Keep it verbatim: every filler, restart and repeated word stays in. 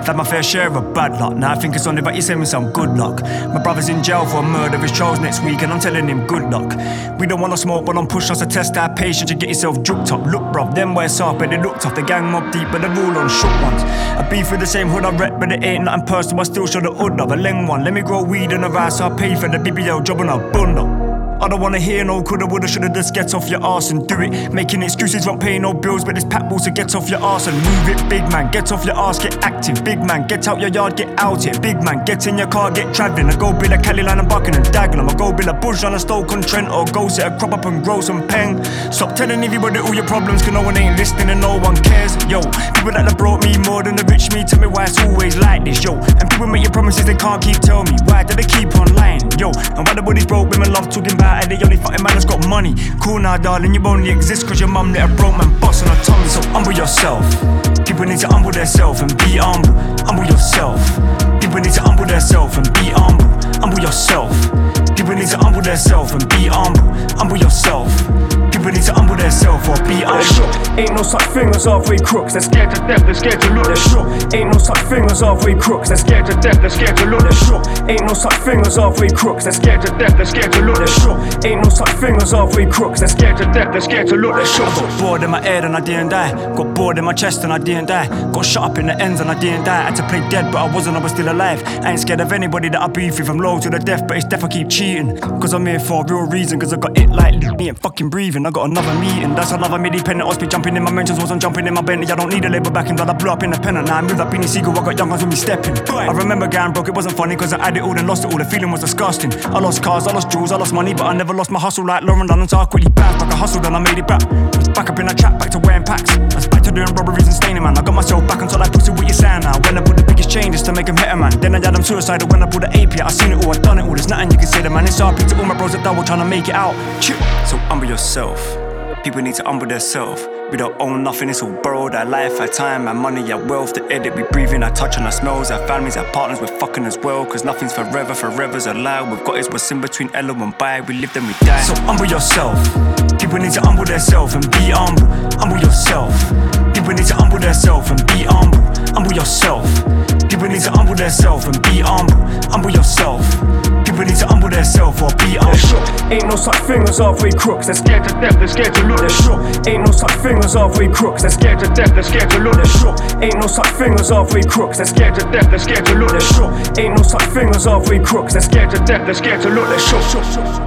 I've had my fair share of bad luck. Now I think it's only about you send me some good luck. My brother's in jail for a murder of his trials next week, and I'm telling him good luck. We don't wanna smoke, but don't push us to test our patience. You get yourself juked up. Look bruv, them where soft, but they look tough. The gang mob deep, but the rule on shook ones. I beef with the same hood I rep, but it ain't nothing personal. I still show the hood of a leng one. Let me grow weed in the rice, so I pay for the B B L job on a bundle. I don't wanna hear no coulda, woulda, shoulda, just get off your arse and do it. Making excuses, won't pay no bills, but this pack balls, so get off your arse and move it. Big man, get off your arse, get active. Big man, get out your yard, get out here. Big man, get in your car, get travelling. I go build a Cali line and Bucking and Dagenham. I go build a bush on a Stoke on Trent, or go set a crop up and grow some peng. Stop telling everybody all your problems, cause no one ain't listening and no one cares. Yo, people that have brought me more than the rich me, tell me why it's always like this. Yo, and people make you promises they can't keep, tell me why do they keep on lying? Yo, and why the bodies broke, women love talking about it, they only fucking man that's got money. Cool now darling, you only exist cause your mum let a broke man bust on her tummy. So humble yourself. People need to humble themselves and be humble. Humble yourself. People need to humble themselves and be humble. Humble yourself. People need to humble themselves and be humble. Humble yourself. People need to humble themselves or be humble. Sure. Ain't no such thing as halfway crooks. They're scared to death, they're scared to look. They're sure. Ain't no such thing as halfway crooks. They're scared to death, they're scared to look. They're sure. Ain't no such thing as halfway crooks. They're scared to death, they're scared to look. They're sure. Ain't no such thing as halfway crooks. They're scared to death, they're scared to look. They're sure. Got bored in my head and I didn't die. Got bored in my chest and I didn't die. Got shot up in the ends and I didn't die. I had to play dead but I wasn't, I was still alive. I ain't scared of anybody that I beef with, from low to the death, but it's death I keep cheating. Cause I'm here for a real reason, cause I got it like me and fucking breathing. I got another meeting, that's another midi-pendant. Hospital jumping in my mentions, wasn't jumping in my Bentley. I don't need a label backing, blood I blew up in the pennant. Now I moved up in the seagull, I got young ones with me stepping. I remember going broke, it wasn't funny cause I had it all and lost it all. The feeling was disgusting. I lost cars, I lost jewels, I lost money, but I never lost my hustle like Lauren London. So I quickly bounced back, I hustled and I made it back. Was back up in that trap, back to wearing packs. I was back to doing robberies and staining, man. I got myself back until I pussy what you saying now. When I put the biggest changes to make them better, man. Then I had them suicidal when I pulled the A P out. I seen it all, I done it all, there's nothing you can say to man. It's R P to all my bros that double trying to make it out. Chill. So humble yourself. People need to humble themselves. We don't own nothing, it's all borrowed. Our life, our time, our money, our wealth. The air that we breathe in, our touch and our smells. Our families, our partners, we're fucking as well. Cause nothing's forever, forever's a lie. We've got is what's in between Ella and Bai. We live then we die. So humble yourself. People need to humble themselves and be humble. Humble yourself. People need to humble themselves and be humble. Humble yourself. People need to humble themselves and be humble. Humble yourself. People need to humble themselves or be humble. Sure. Ain't no such thing as halfway crooks. They're scared to death, they're scared to look. They're sure. Ain't no such thing as halfway crooks. They're scared to death, they're scared to look. They're sure. Ain't no such thing as halfway crooks. They're scared to death, they're scared to look. They're sure. Ain't no such thing as halfway crooks. They're scared to death, they're scared to look. They're sure.